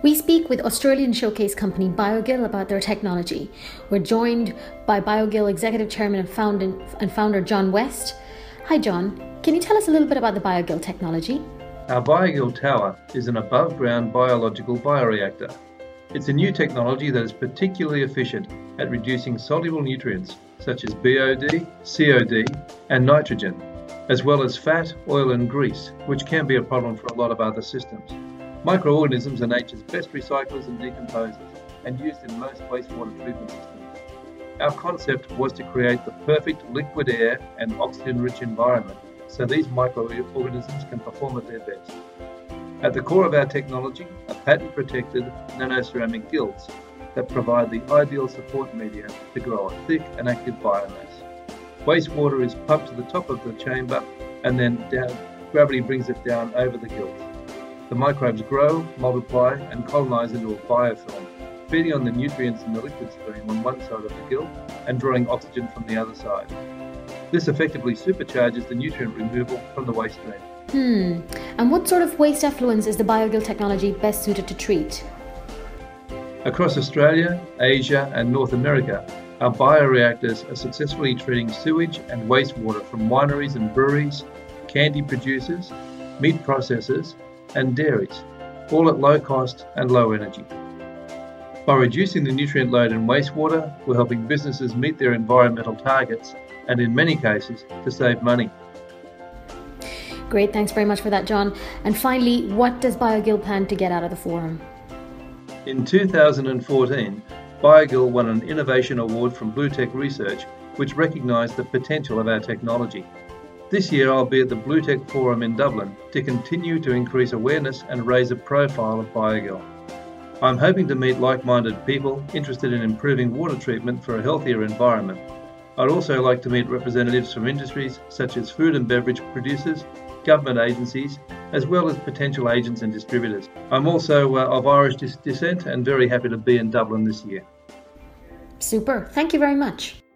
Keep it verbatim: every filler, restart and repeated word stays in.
We speak with Australian showcase company BioGill about their technology. We're joined by BioGill Executive Chairman and founder, and founder John West. Hi John, can you tell us a little bit about the BioGill technology? Our BioGill Tower is an above-ground biological bioreactor. It's a new technology that is particularly efficient at reducing soluble nutrients such as B O D, C O D and nitrogen, as well as fat, oil and grease, which can be a problem for a lot of other systems. Microorganisms are nature's best recyclers and decomposers and used in most wastewater treatment systems. Our concept was to create the perfect liquid air and oxygen-rich environment so these microorganisms can perform at their best. At the core of our technology are patent-protected nanoceramic gills that provide the ideal support media to grow a thick and active biomass. Wastewater is pumped to the top of the chamber and then down, gravity brings it down over the gills. The microbes grow, multiply and colonise into a biofilm, feeding on the nutrients in the liquid stream on one side of the gill and drawing oxygen from the other side. This effectively supercharges the nutrient removal from the waste stream. Hmm. And what sort of waste effluents is the BioGill technology best suited to treat? Across Australia, Asia and North America, our bioreactors are successfully treating sewage and wastewater from wineries and breweries, candy producers, meat processors and dairies, all at low cost and low energy. By reducing the nutrient load in wastewater, we're helping businesses meet their environmental targets and in many cases to save money. Great, thanks very much for that, John. And finally, what does BioGill plan to get out of the forum? In two thousand fourteen, BioGill won an Innovation Award from BlueTech Research, which recognised the potential of our technology. This year I'll be at the BlueTech Forum in Dublin to continue to increase awareness and raise a profile of BioGill. I'm hoping to meet like-minded people interested in improving water treatment for a healthier environment. I'd also like to meet representatives from industries such as food and beverage producers, government agencies, as well as potential agents and distributors. I'm also uh, of Irish descent and very happy to be in Dublin this year. Super. Thank you very much.